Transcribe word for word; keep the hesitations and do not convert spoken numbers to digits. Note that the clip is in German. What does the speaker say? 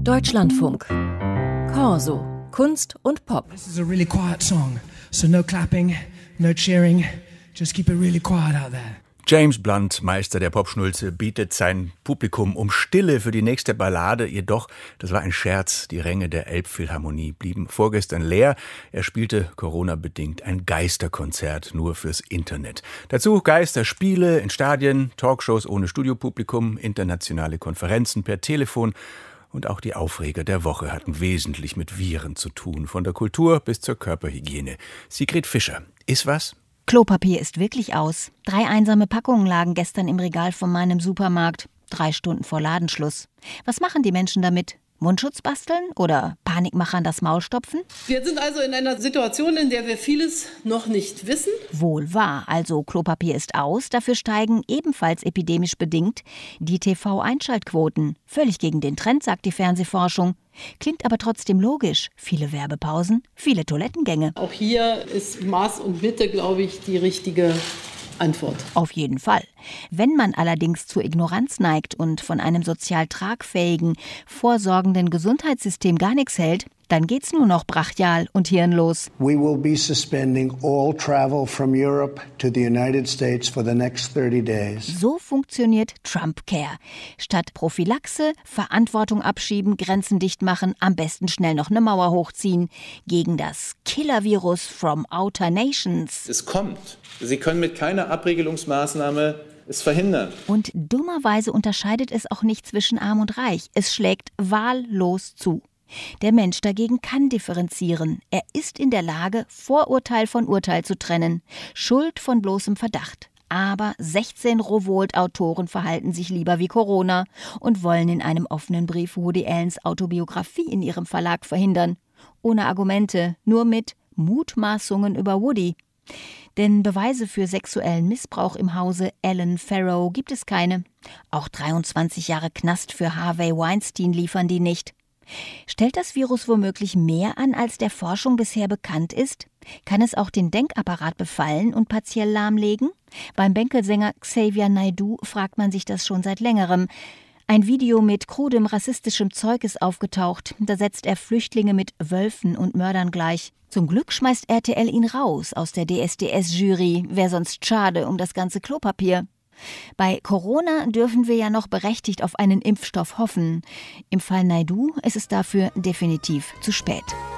Deutschlandfunk. Corso. Kunst und Pop. This is a really quiet song, so no clapping, no cheering, just keep it really quiet out there. James Blunt, Meister der Popschnulze, bietet sein Publikum um Stille für die nächste Ballade. Jedoch, das war ein Scherz, die Ränge der Elbphilharmonie blieben vorgestern leer. Er spielte Corona-bedingt ein Geisterkonzert nur fürs Internet. Dazu Geisterspiele in Stadien, Talkshows ohne Studiopublikum, internationale Konferenzen per Telefon. Und auch die Aufreger der Woche hatten wesentlich mit Viren zu tun, von der Kultur bis zur Körperhygiene. Sigrid Fischer, ist was? Klopapier ist wirklich aus. Drei einsame Packungen lagen gestern im Regal von meinem Supermarkt. Drei Stunden vor Ladenschluss. Was machen die Menschen damit? Mundschutz basteln oder Panikmachern das Maul stopfen? Wir sind also in einer Situation, in der wir vieles noch nicht wissen. Wohl wahr, also Klopapier ist aus, dafür steigen ebenfalls epidemisch bedingt die T V-Einschaltquoten. Völlig gegen den Trend, sagt die Fernsehforschung. Klingt aber trotzdem logisch. Viele Werbepausen, viele Toilettengänge. Auch hier ist Maß und Mitte, glaube ich, die richtige Antwort. Auf jeden Fall. Wenn man allerdings zur Ignoranz neigt und von einem sozial tragfähigen, vorsorgenden Gesundheitssystem gar nichts hält, dann geht's nur noch brachial und hirnlos. We will be suspending all travel from Europe to the United States for the next thirty days. So funktioniert Trump-Care. Statt Prophylaxe, Verantwortung abschieben, Grenzen dicht machen, am besten schnell noch eine Mauer hochziehen. Gegen das Killer-Virus from Outer Nations. Es kommt. Sie können mit keiner Abriegelungsmaßnahme es verhindern. Und dummerweise unterscheidet es auch nicht zwischen Arm und Reich. Es schlägt wahllos zu. Der Mensch dagegen kann differenzieren. Er ist in der Lage, Vorurteil von Urteil zu trennen, Schuld von bloßem Verdacht. Aber sechzehn Rowohlt-Autoren verhalten sich lieber wie Corona und wollen in einem offenen Brief Woody Allens Autobiografie in ihrem Verlag verhindern. Ohne Argumente, nur mit Mutmaßungen über Woody. Denn Beweise für sexuellen Missbrauch im Hause Allen Farrow gibt es keine. Auch dreiundzwanzig Jahre Knast für Harvey Weinstein liefern die nicht. Stellt das Virus womöglich mehr an, als der Forschung bisher bekannt ist? Kann es auch den Denkapparat befallen und partiell lahmlegen? Beim Bänkelsänger Xavier Naidoo fragt man sich das schon seit längerem. Ein Video mit krudem rassistischem Zeug ist aufgetaucht. Da setzt er Flüchtlinge mit Wölfen und Mördern gleich. Zum Glück schmeißt R T L ihn raus aus der D S D S-Jury. Wäre sonst schade um das ganze Klopapier. Bei Corona dürfen wir ja noch berechtigt auf einen Impfstoff hoffen. Im Fall Naidoo ist es dafür definitiv zu spät.